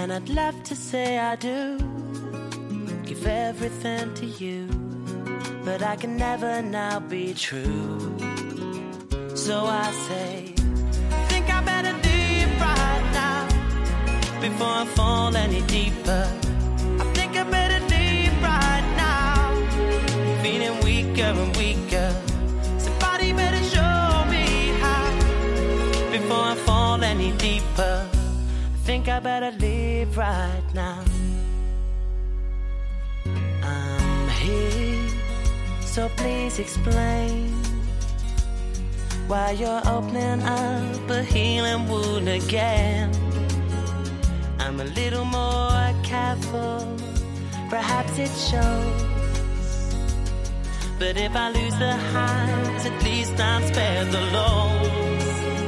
And I'd love to say I do, give everything to you, but I can never now be true. So I say, I think I better leave right now before I fall any deeper. I think I better leave right now, feeling weaker and weaker. Somebody better show me how before I fall any deeper. I think I better leave right now. I'm here, so please explain why you're opening up a healing wound again. I'm a little more careful, perhaps it shows. But if I lose the highs, at least I'm spared the lows.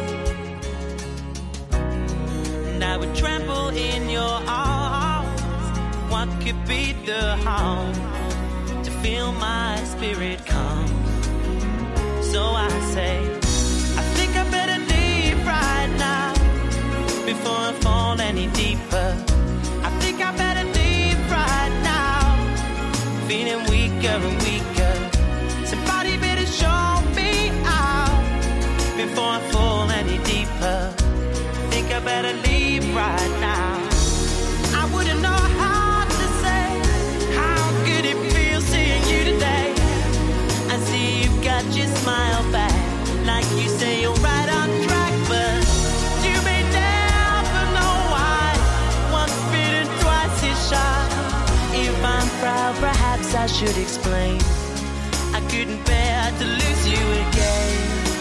And I would trample in your arms. What could be the harm to feel my spirit calm? So I say, I think I better leave right now before I fall any deeper. I think I better leave right now, feeling weaker and weaker. Somebody better show me out before I fall any deeper. I think I better leave right now. I wouldn't know how to say how good it feels seeing you today. I see you've got your smile back, like you say you're right on track, but you may never know why. Once bitten, twice is shy. If I'm proud, perhaps I should explain. I couldn't bear to lose you again.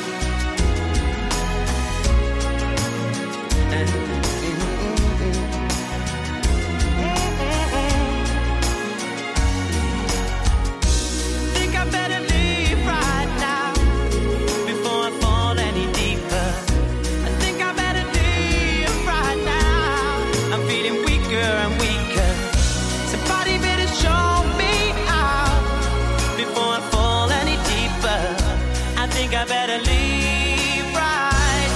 Think I better leave right now before I fall any deeper. I think I better leave right now. I'm feeling weaker and weaker. Somebody better show me out before I fall any deeper. I think I better leave right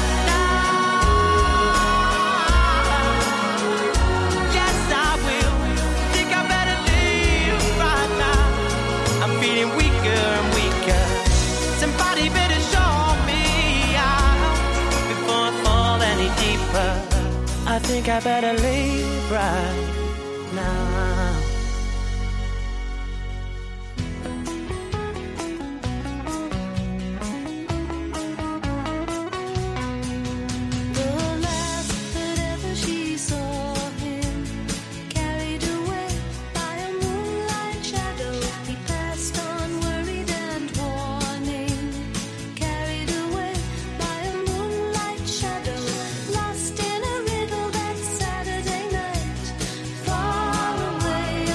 now. Yes, I will. Think I better leave right now. I'm feeling weaker and weaker. Somebody better show me out before I fall any deeper. I think I better leave right now. Lost in a riddle that Saturday night, far away.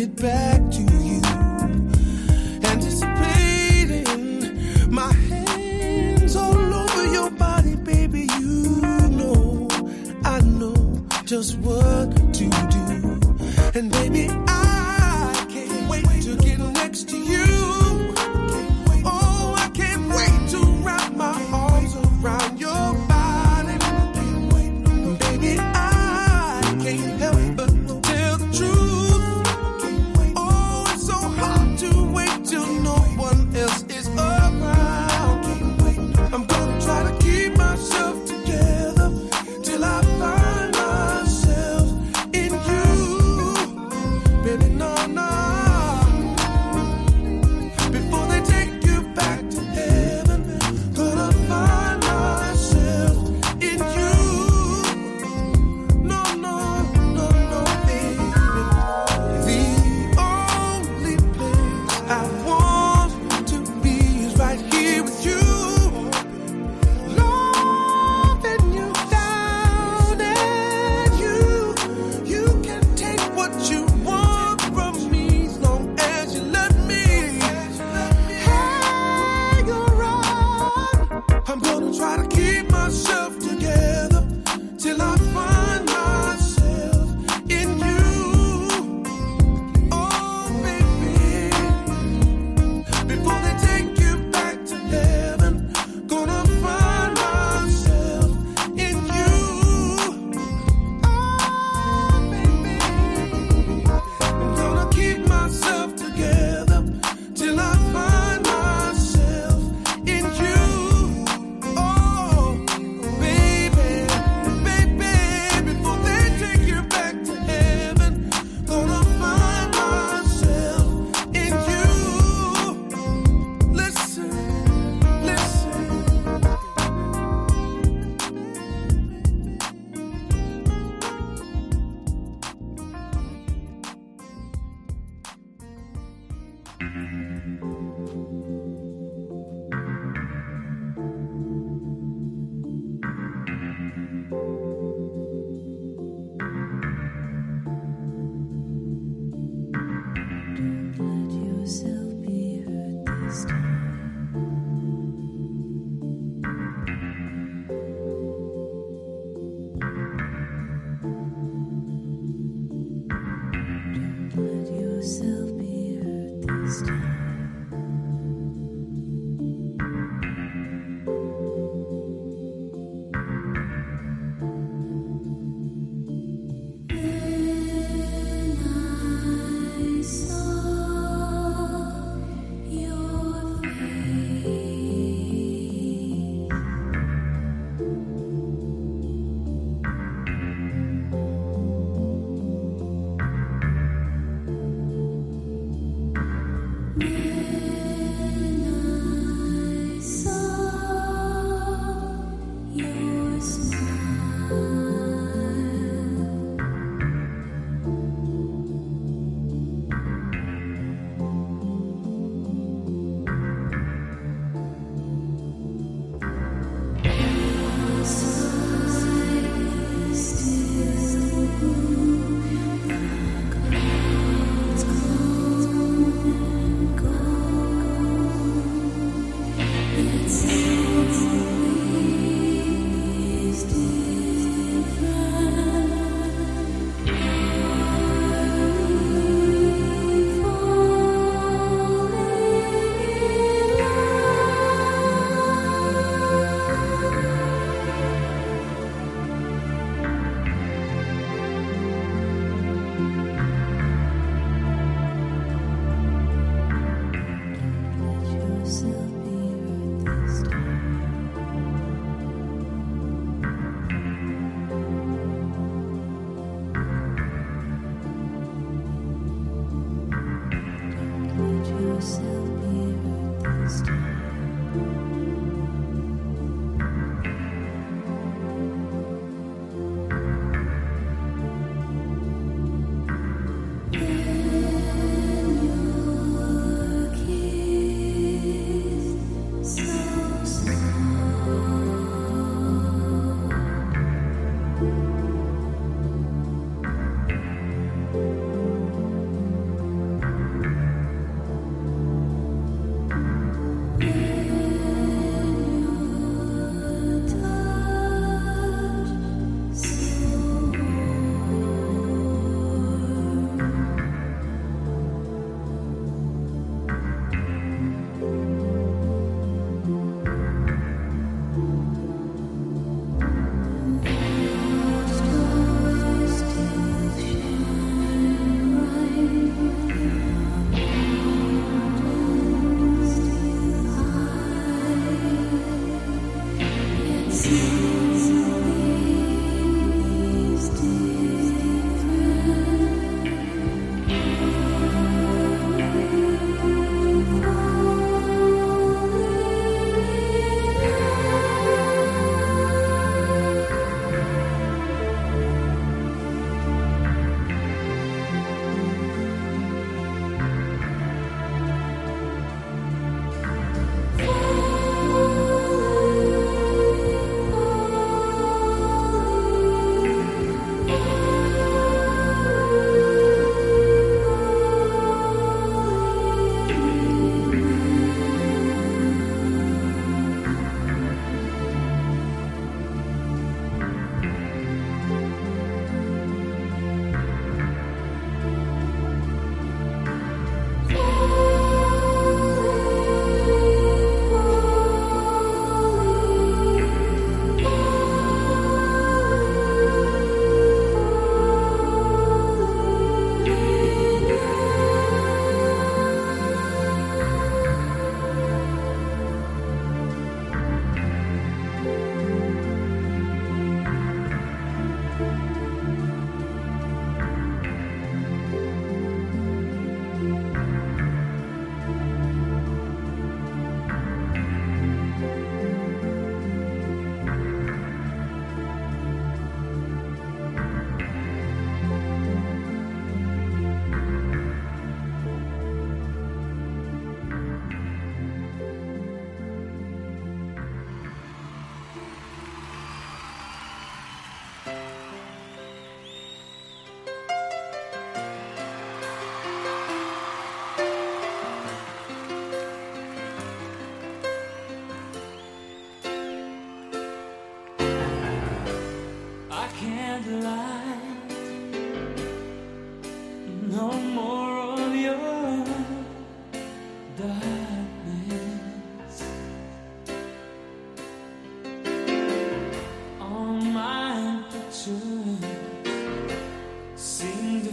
get back to you. Anticipating, my hands all over your body, baby. You know, I know just what to do. And baby, I can't wait to get next to you. Oh, I can't wait to wrap my arms around your body. Baby, I can't help but tell the truth. Oh, it's so hard to wait till no one else is around. I'm gonna try to keep myself together till I find myself in you. Baby, no, no.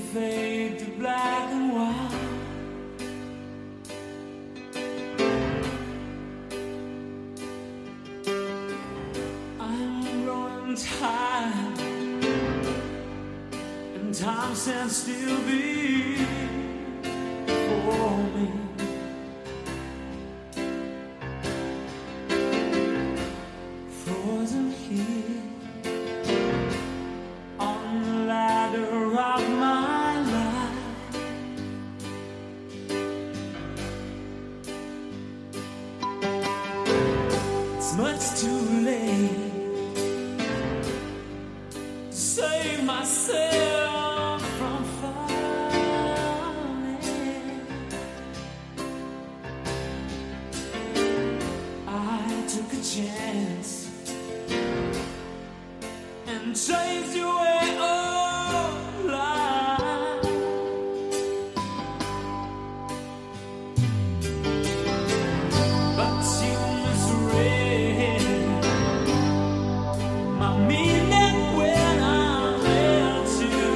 fade to black and white. I'm growing tired, and time stands still before me. Frozen here on the ladder of my life. It's much too late to save myself from falling. I took a chance and chased your way of life. But you misread my meaning when I let you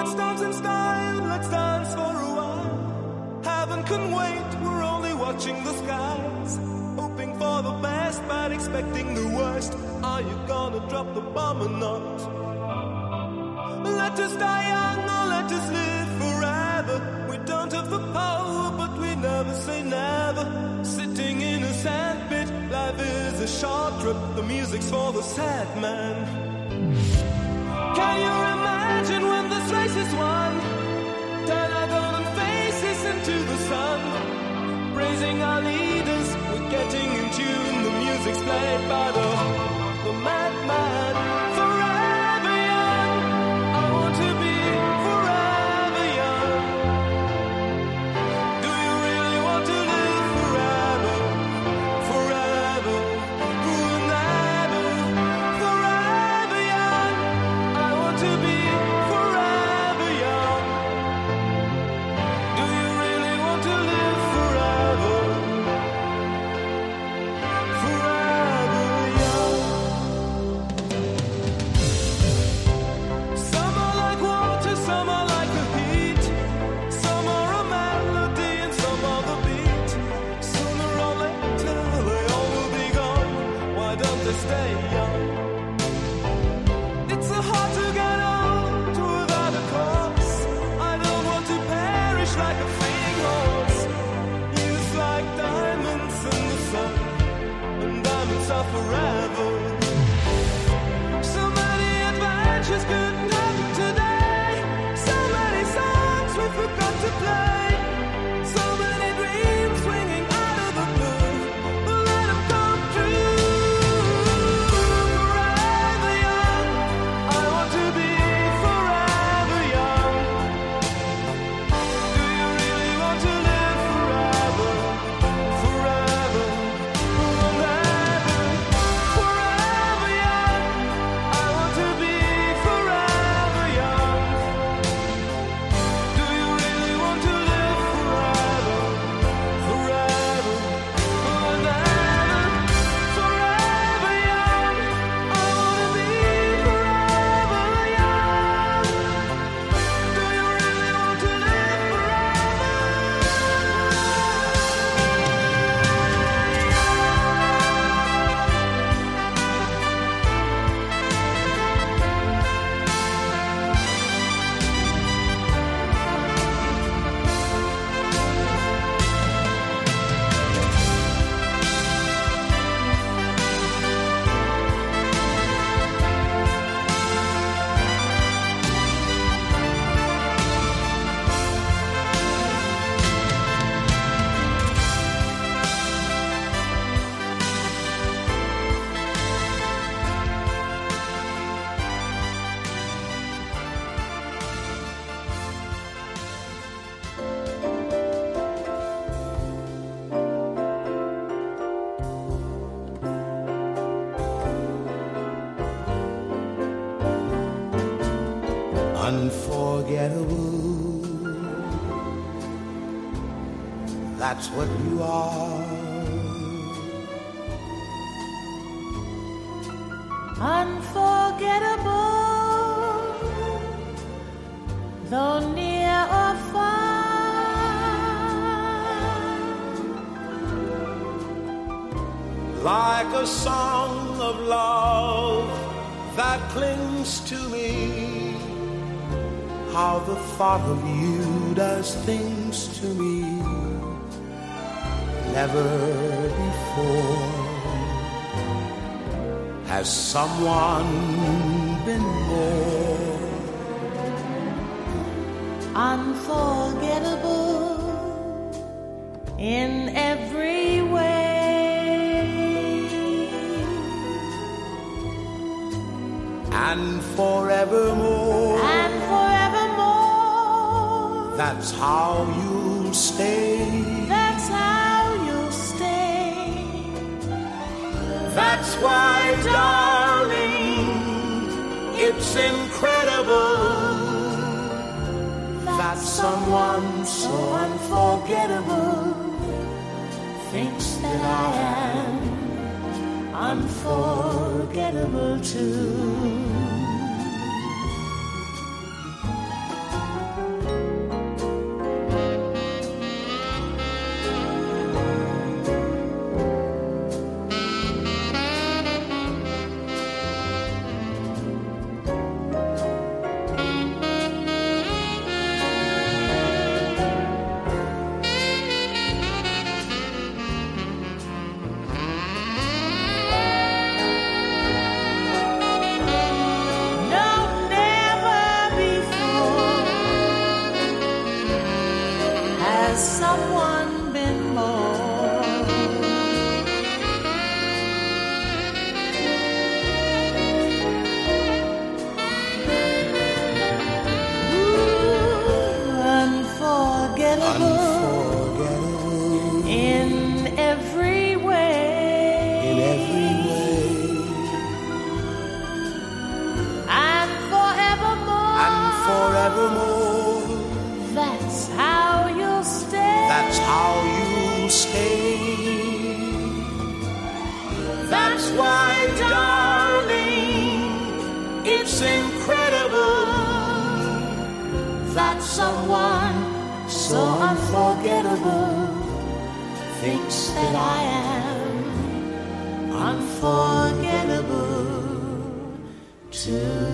let's dance in style, let's dance for a while. Heaven can wait, we're only watching the skies. Hoping for the best, but expecting the worst. Are you gonna drop the bomb or not? Let us die young or let us live forever. We don't have the power, but we never say never. Sitting in a sandpit, life is a short trip. The music's for the sad man. Can you imagine when this race is won? Turn our golden faces into the sun. Praising our leaders, we're getting in tune. The music's played by the madman. Forever young, I want to be forever young. Do you really want to live forever? Forever, never. Forever young, I want to be forever young. Do you really want to live forever? Forever young. Some are like water, some are like the heat. Some are a melody and some are the beat. Sooner or later they all will be gone. Why don't they stay young? It's so hard to get old without a cause. I don't want to perish like a fleeing horse. Youth like diamonds in the sun, and diamonds are forever. So many adventures couldn't happen today. So many songs we forgot to play. So many dreams swinging out of the blue. But let them come true. Forever young, I want to be forever young. Do you really want to live forever? Forever, never. Forever young, I want to be forever young. Do you really want to live forever? Forever, never. Forever young, I want to be forever young. Do you really want to live Unforgettable, that's what you are. Unforgettable, though near or far. Like a song of love that clings to me. How the thought of you does things to me. Never before has someone been more Unforgettable in every way. and forevermore. And forevermore. That's how you'll stay. That's how you'll stay. That's why, darling, it's incredible that someone so unforgettable Thinks that I am unforgettable too. forevermore. That's how you'll stay. That's how you'll stay. That's why, darling, It's incredible that someone so unforgettable thinks that I am unforgettable too.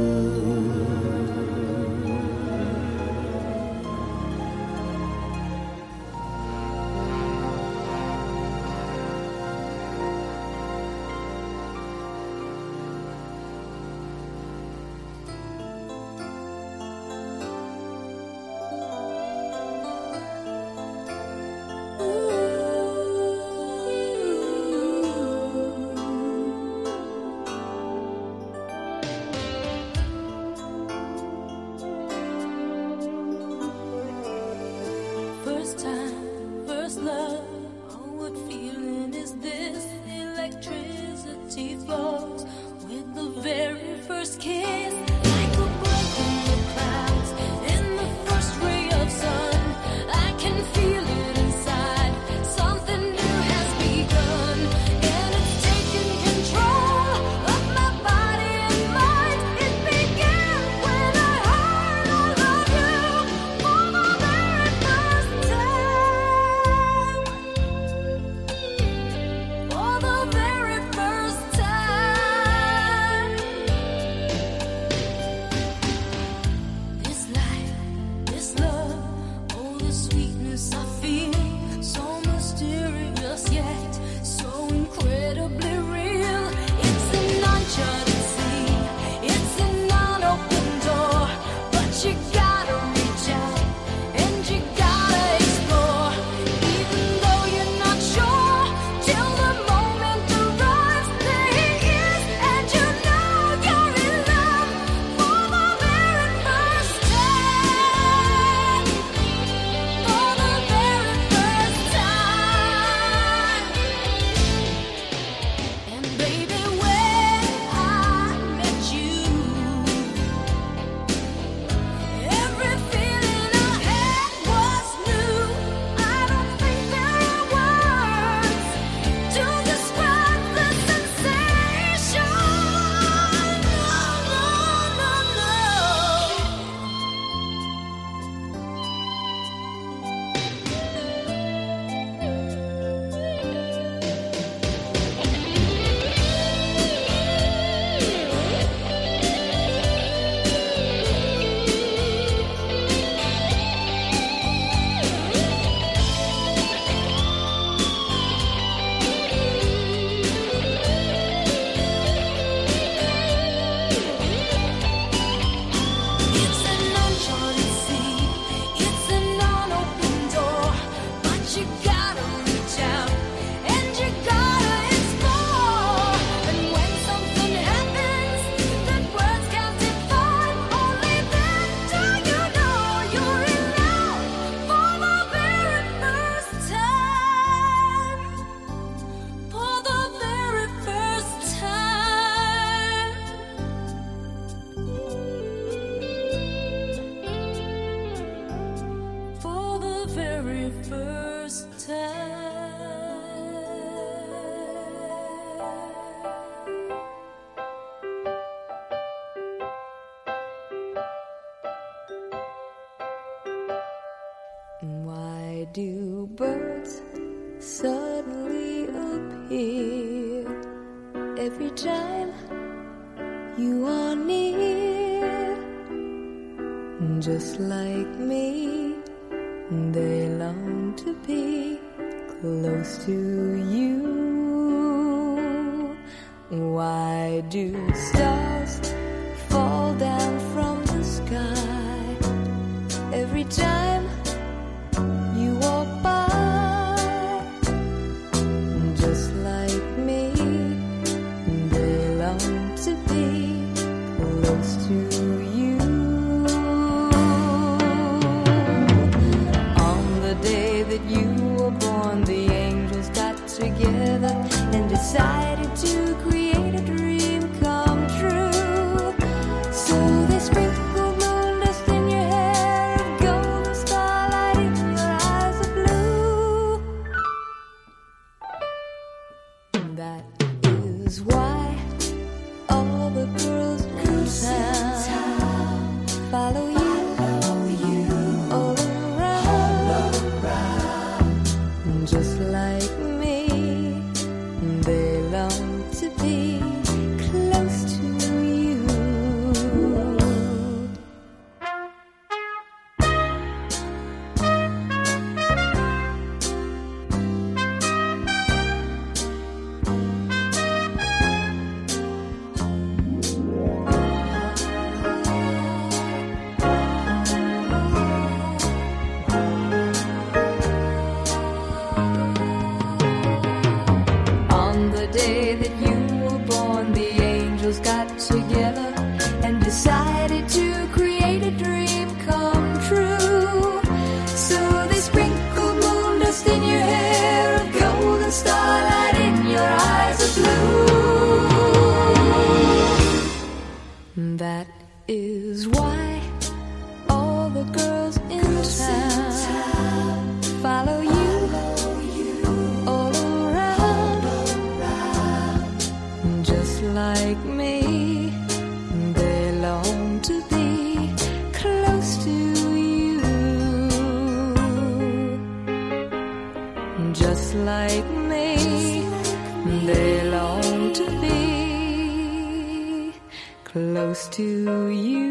First time, first love. Oh, what feeling is this? Electricity flows with the very first kiss. Like a breath in the clouds, in the first ray of sun. I can feel it inside. Something new has begun, and it's taking control of my body and mind. It began when I heard I love you for the very first time. For the very first time. This life, this love, oh, the sweetness I feel. So mysterious yet so incredibly real. It's an uncharted sea. It's an unopen door. But you gotta reach out and you gotta explore. Even though you're not sure, till the moment arrives, there he is, and you know you're in love for the very first time. For the very first time. And baby, when I met you, every feeling I had was new. I don't think there are words to describe the sensation. No, no, no, It's an uncharted sea. It's an unopen door. But you gotta reach out and you gotta explore. And when something happens that words can't define, only then do you know you're in love for the very first time. For the very first time. For the very first time. Why do birds suddenly appear every time you are near? Just like me, they long to be close to you. Why do stars fall down from the sky every time you walk by? Just like me, they long to be close to you. On the day that you were born, the angels got together and decided to create a dream come true. So they sprinkled moon dust in and decided to create a dream come true. So they sprinkled moon dust in your hair, of golden starlight in your eyes of blue. That is why all the girls in town follow you all around. Just like me, they long to be close to you. Just like me, they long to be close to you.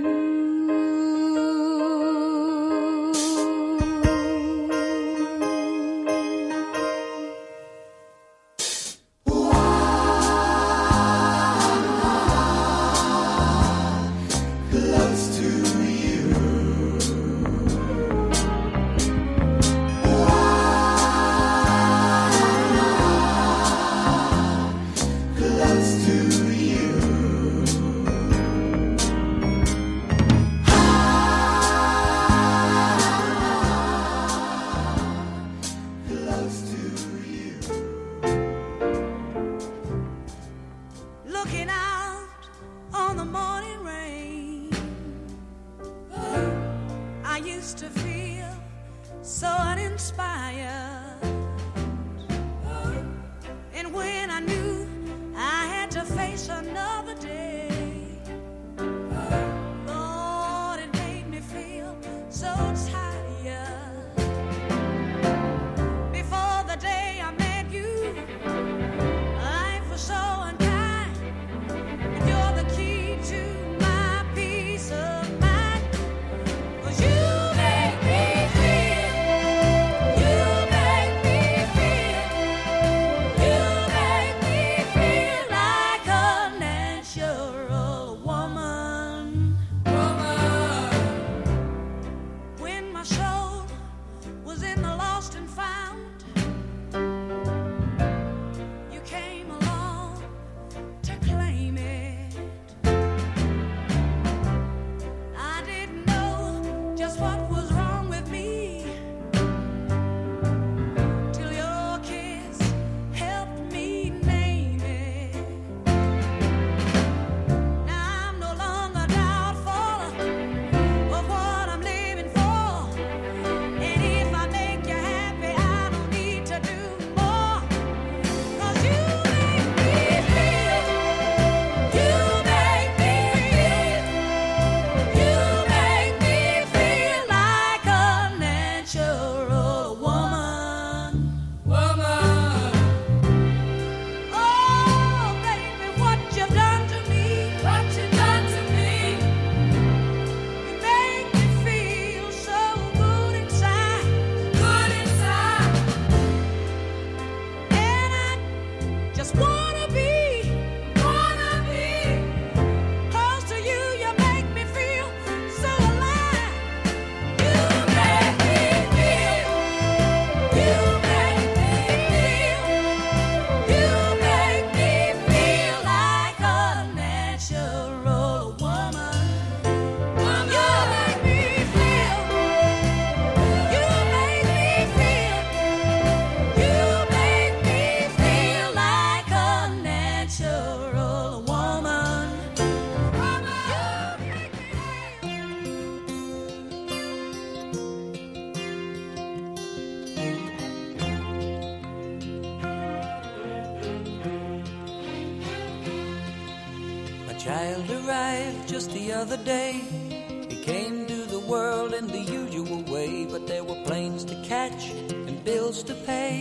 child arrived just the other day. He came to the world in the usual way, but there were planes to catch and bills to pay.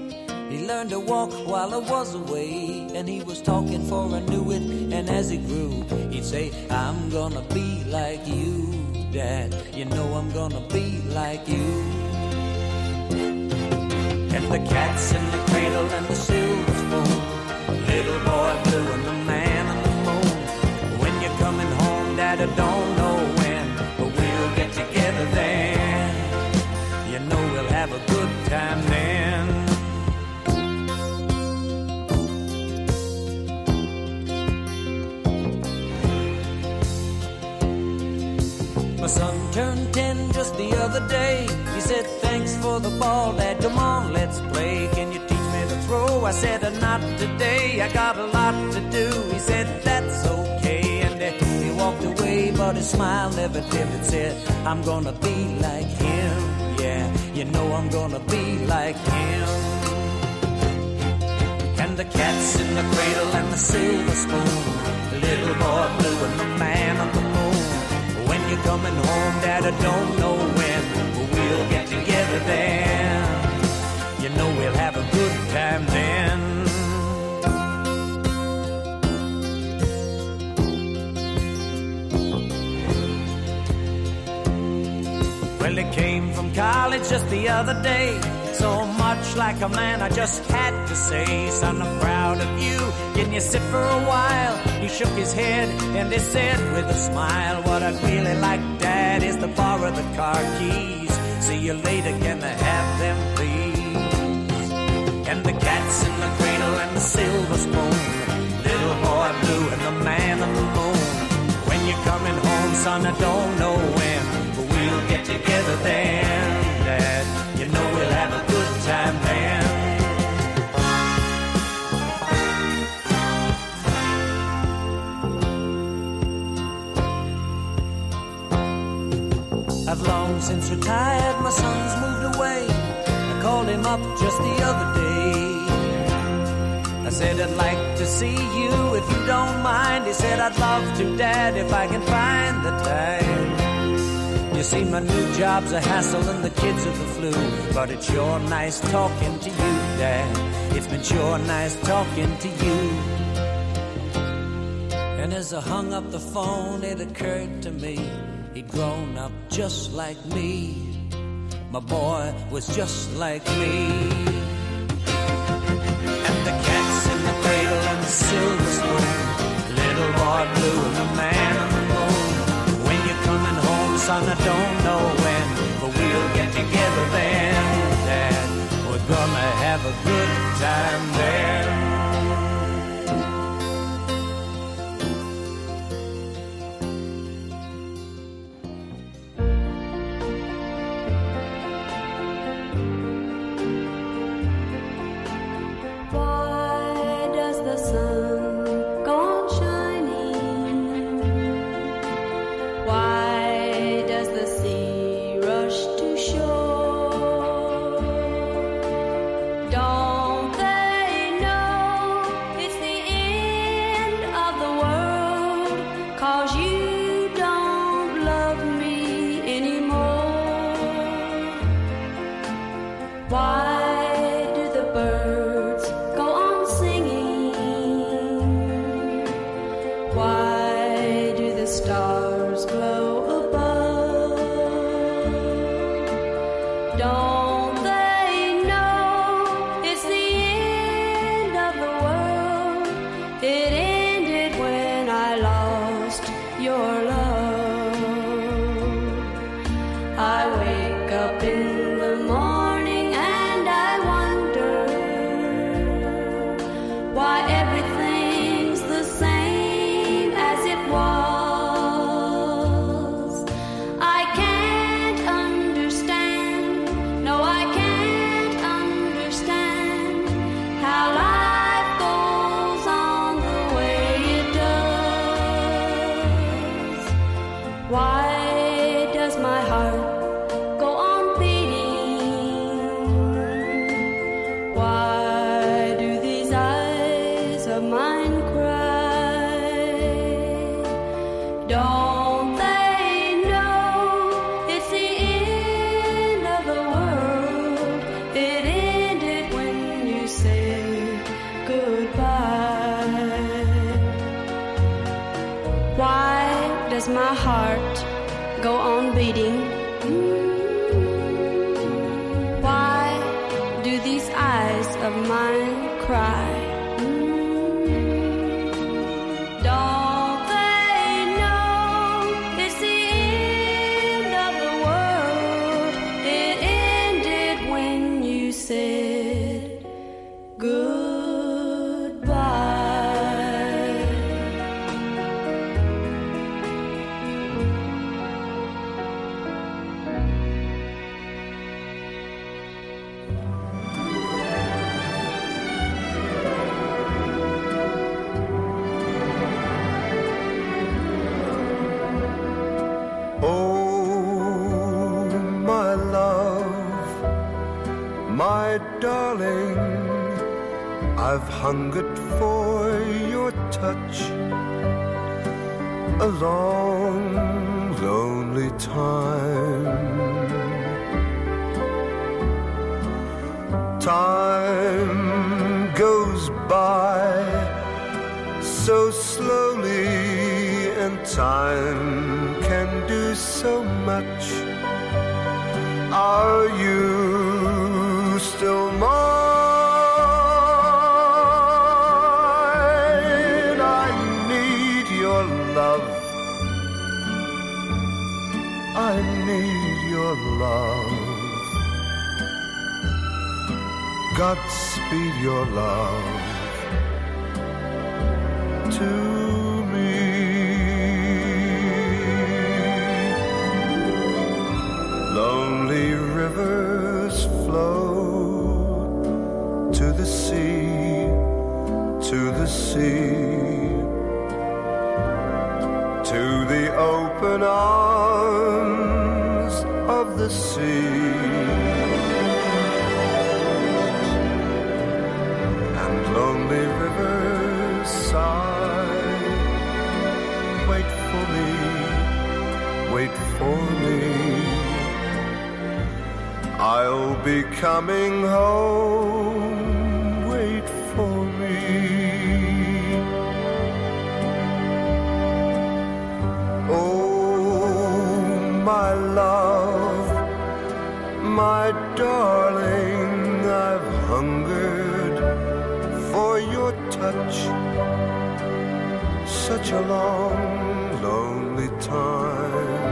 He learned to walk while I was away, and he was talking for I knew it. And as he grew, he'd say, I'm gonna be like you, Dad. You know I'm gonna be like you. And the cat's in the cradle and the silver spoon, little boy blue and the man on the moon. When you're coming home, Dad, I don't know when, but we'll get together then. You know we'll have a good time then. My son turned 10 just the other day. He said, thanks for the ball, Dad, come on, let's play. Can you teach me to throw? I said, not today, I got a lot to do. He said, that's okay, and he walked away, but his smile never dimmed and said, I'm gonna be like him. Yeah, you know I'm gonna be like him. And the cat's in the cradle and the silver spoon, the little boy blue and the man on the moon. When you're coming home, Dad, I don't know when, but we'll get together then. You know we'll have a good time then. Well, he came from college just the other day, so much like a man I just had to say, son, I'm proud of you, can you sit for a while? He shook his head and he said with a smile, what I'd really like, Dad, is to borrow the car keys. See you later, can I have them please? And the cat's in the cradle and the silver spoon, little boy blue and the man on the moon. When you're coming home, son, I don't know when, but we'll get together then, Dad. You know we'll have a good time then. I've long since retired, my son's moved away. I called him up just the other day. I said, I'd like to see you if you don't mind. He said, I'd love to, Dad, if I can find the time. You see, my new job's a hassle and the kids are the flu, but it's sure nice talking to you, Dad. It's been sure nice talking to you. And as I hung up the phone, it occurred to me, he'd grown up just like me. My boy was just like me. And the cat's in the cradle and the silver spoon, little boy blue and the man on the moon. When you're coming home, son, I don't know when, but we'll get together then, Dad. We're gonna have a good time then. My heart go on beating? Why do these eyes of mine cry? Don't they know it's the end of the world? It ended when you said goodbye. I've hungered for your touch a long, lonely time. Time goes by so slowly, and time can do so much. Are you still mine? I need your love. I need your love. Godspeed your love to me. Lonely rivers flow to the sea, to the sea, to the open arms of the sea. Lonely rivers sigh, wait for me, wait for me. I'll be coming home, wait for me. Oh, my love, my darling, I've hungered for your touch such a long, lonely time.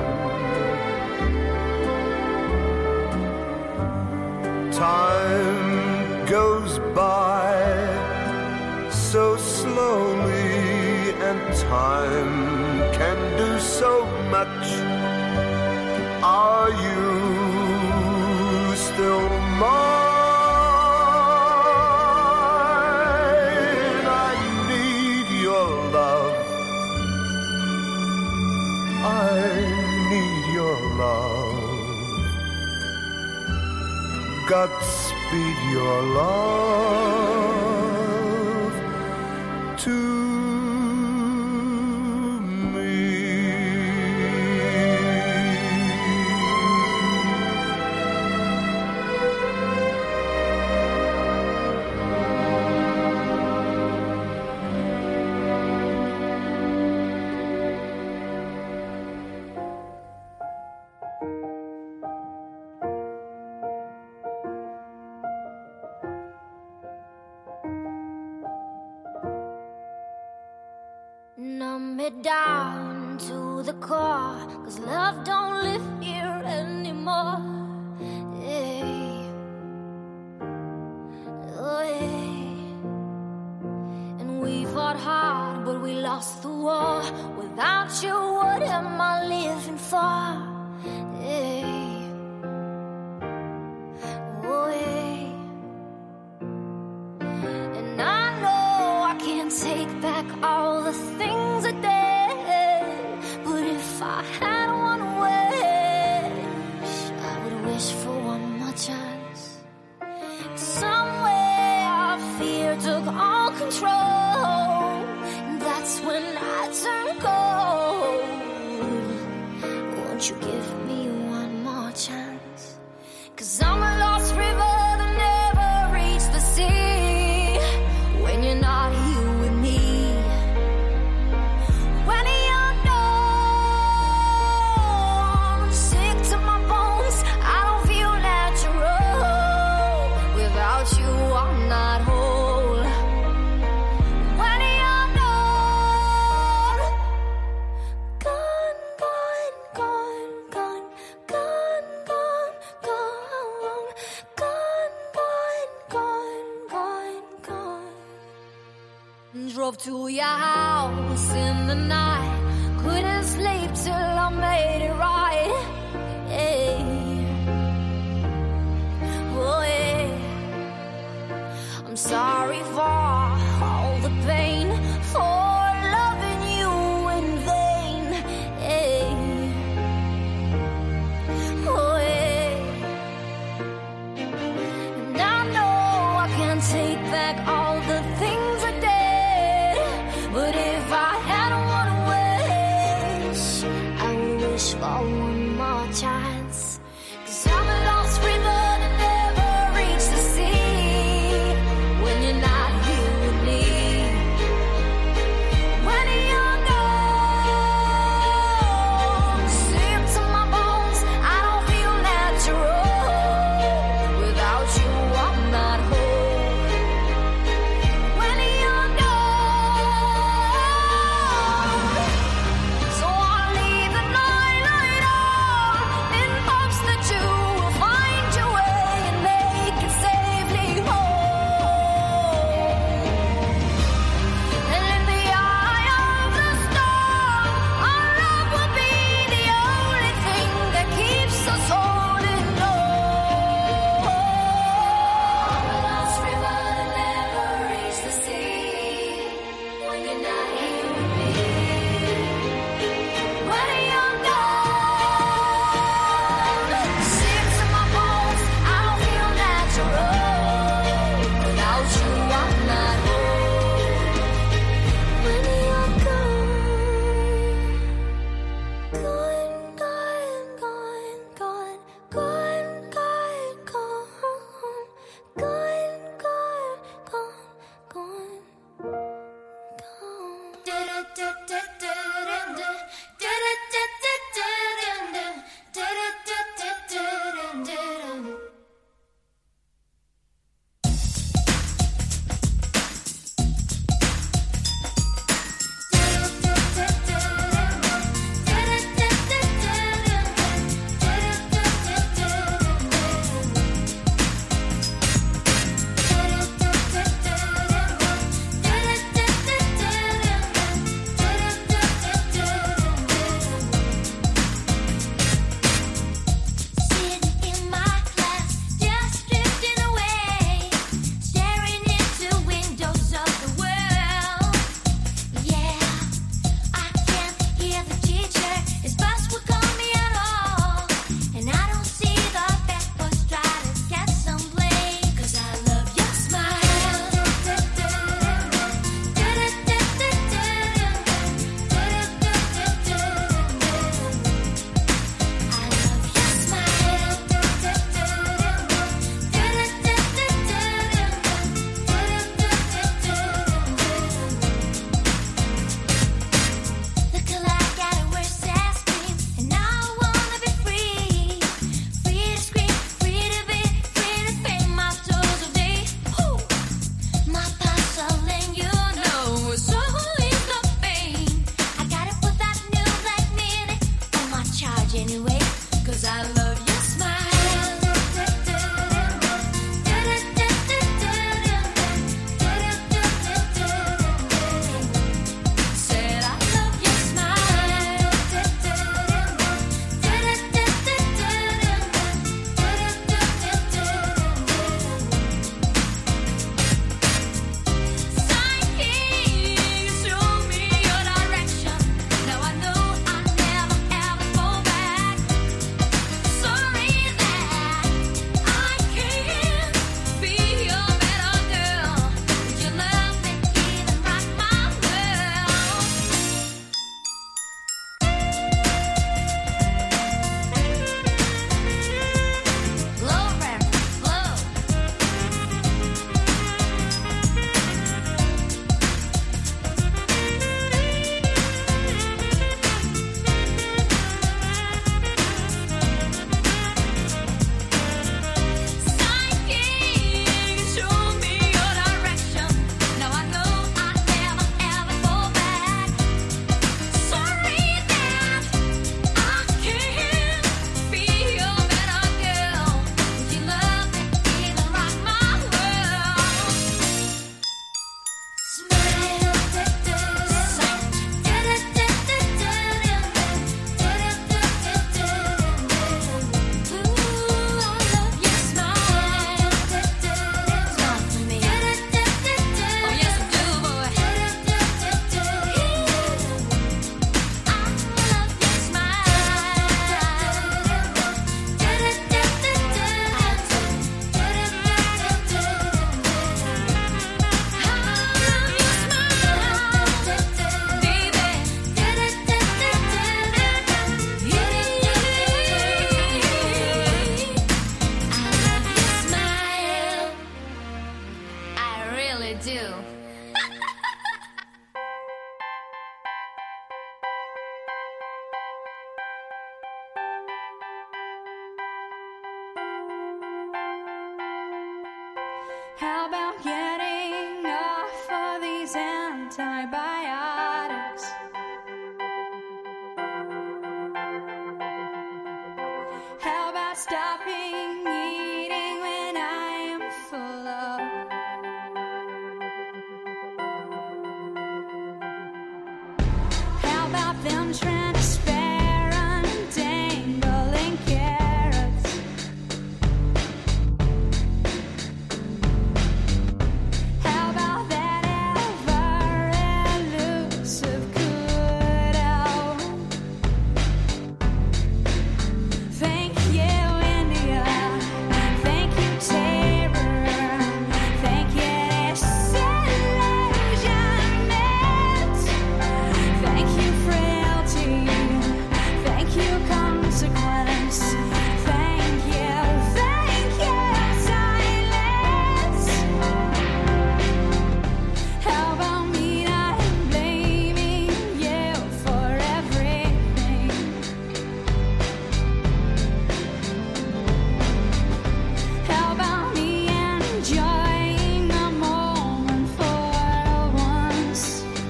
Time goes by so slowly, and time can do so much. Are you still mine? I need your love. Godspeed your love to me. Numb me down to the core, 'cause love don't live here anymore. Hey. Oh, hey. And we fought hard, but we lost the war. Without you, what am I living for? Hey. Oh, hey. And I know I can't take back all the things I did, but if I had one wish, I would wish for one more chance. Somewhere fear took all control, and that's when I turned cold. Won't you give me one more chance? 'Cause I'm a lost river that never reached the sea. When you're not here with me, when you're gone, I'm sick to my bones. I don't feel natural. Without you, I'm not whole. When you're gone, gone, gone, gone, gone, gone, gone, gone, gone, gone, gone, gone. Drove to your house in the night, couldn't sleep till I made it right. Hey. Oh, hey. I'm sorry for all the pain, for loving you in vain. Hey. Oh, hey. And I know I can't take back all the for one more chance. 'Cause I'm a lost river that never reached the sea. When you're not here with me, when you're gone, sink to my bones, I don't feel natural. Without you, I'm not whole. When you're gone, so I'll leave the night light on in hopes that you will find your way and make it safely home. And in the eye of the storm, our love will be the only thing that keeps us holding on. A lost river that never reached the sea. When you're not here with me, when you're gone, sick to my bones, I don't feel natural. Without you, I'm not whole. When you're gone, gone, gone, gone, gone, gone, gone, gone, gone, gone, How about getting off of these antibiotics? How about stopping eating when I am full up? How about them transparent dangling carrots? How about that ever-elusive kudo? Thank you, India. Thank you, terror. Thank you, disillusionment. Thank you, frailty. Thank you, consequence. Thank you, silence. How about me not blaming you for everything? How about me enjoying the moment for once?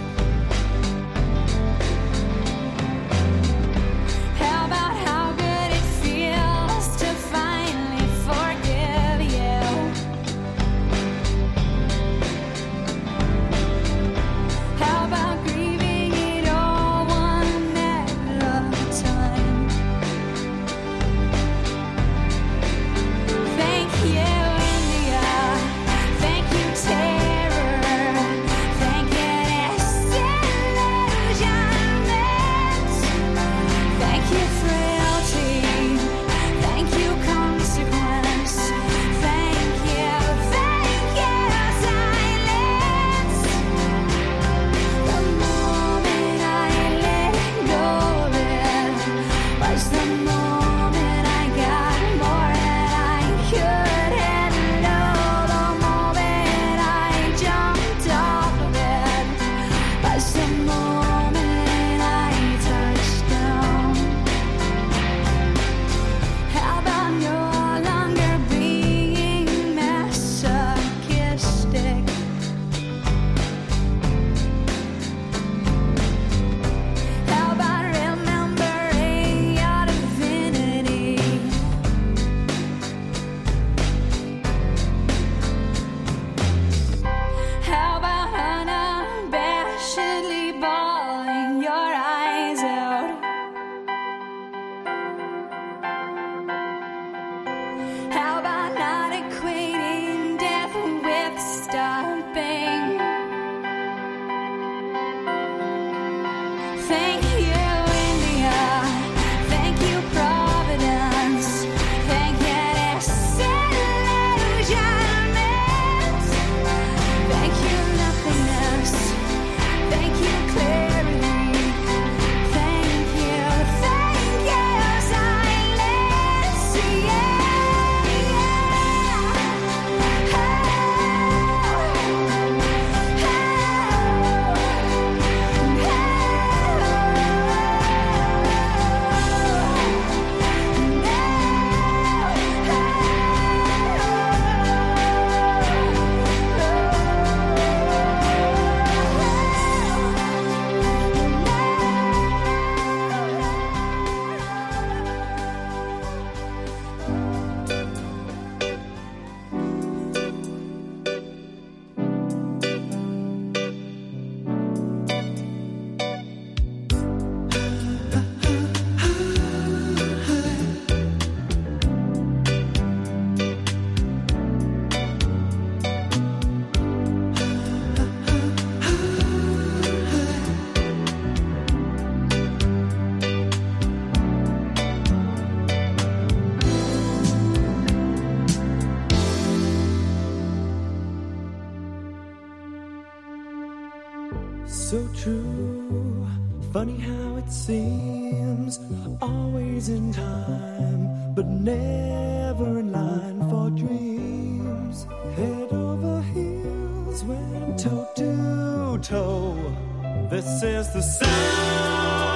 How about how good it feels to finally forgive you? How about grieving it all one at a time? Thank you, India. Thank you, terror. Thank you, disillusionment. Thank you, frailty. Thank you, consequence. Thank you, silence. The moment I let go of it was the moment I got more than I could handle. The moment I jumped off of it was the moment I touched down. How about no longer being masochistic? How about remembering your divinity? How about unabashedly bawling your eyes out? How about not equating death with stopping? Thank you, India. Thank you, Providence. Thank you, disillusionment. Thank you, nothingness. Thank you, clarity. Thank you, silence. So true, funny how it seems, always in time, but never in line for dreams. Head over heels, went toe to toe. This is the sound